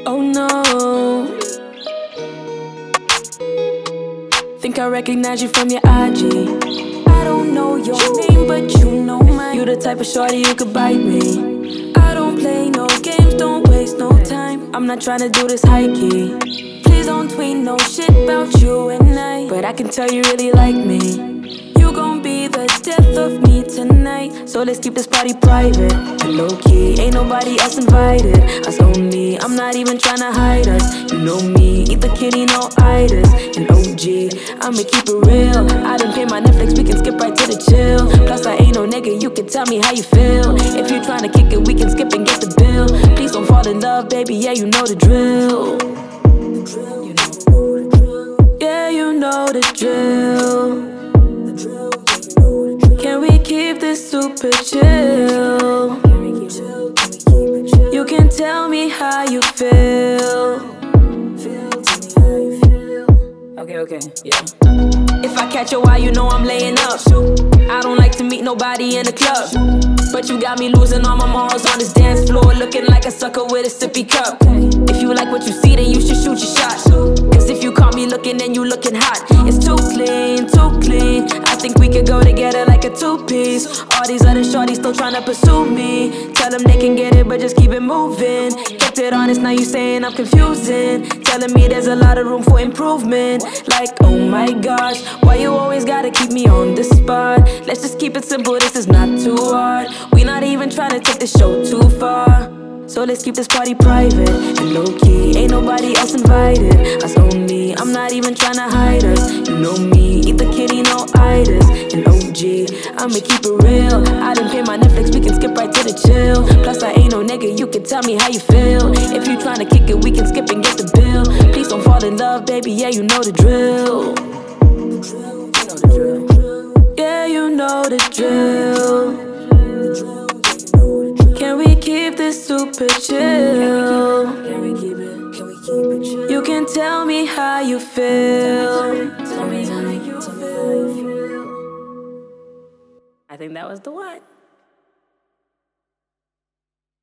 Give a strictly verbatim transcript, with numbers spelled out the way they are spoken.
Oh no, think I recognize you from your I G. I don't know your name, but you know mine. You the type of shorty who could bite me. I don't play no games, don't waste no time. I'm not tryna do this high key. Please don't tweet no shit about you and I, but I can tell you really like me. You gon' be the death of me tonight, so let's keep this party private and low-key. Ain't nobody else invited, us only. I'm not even tryna hide us. You know me, eat the kitty, no itis. And O G, I'ma keep it real. I done pay my Netflix, we can skip right to the chill. Plus I ain't no nigga, you can tell me how you feel. If you tryna kick it, we can skip and get the bill. Please don't fall in love, baby, yeah, you know the drill. Yeah, you know the drill. Can we keep this super chill? You can tell me how you feel. Okay, okay, yeah. If I catch your eye, you know I'm laying up. I don't like to meet nobody in the club, but you got me losing all my morals on this dance floor, looking like a sucker with a sippy cup. If you like what you see, then you should shoot your shot. Cause if you caught me looking, then you looking hot. It's too clean, too clean. I think we could go together like a two-piece. All these other shorties still tryna pursue me. Tell them they can get it, but just keep it moving. Kept it honest, now you saying I'm confusing. Telling me there's a lot of room for improvement. Like, oh my gosh, why you always gotta keep me on the spot? Let's just keep it simple, this is not too hard. We not even tryna take the show too far, so let's keep this party private and low-key. Ain't nobody else invited, us only. I'm not even tryna hide us. You know me, eat the kitty, no itis. And O G, I'ma keep it real. I done pay my Netflix, we can skip right to the chill. Plus I ain't no nigga, you can tell me how you feel. If you tryna kick it, we can skip and get the bill. Please don't fall in love, baby, yeah, you know the drill. Yeah, you know the drill. Can we keep this super chill? Can we keep it? Can we keep it chill? You can tell me how you feel. Tell me how you feel. I think that was the one.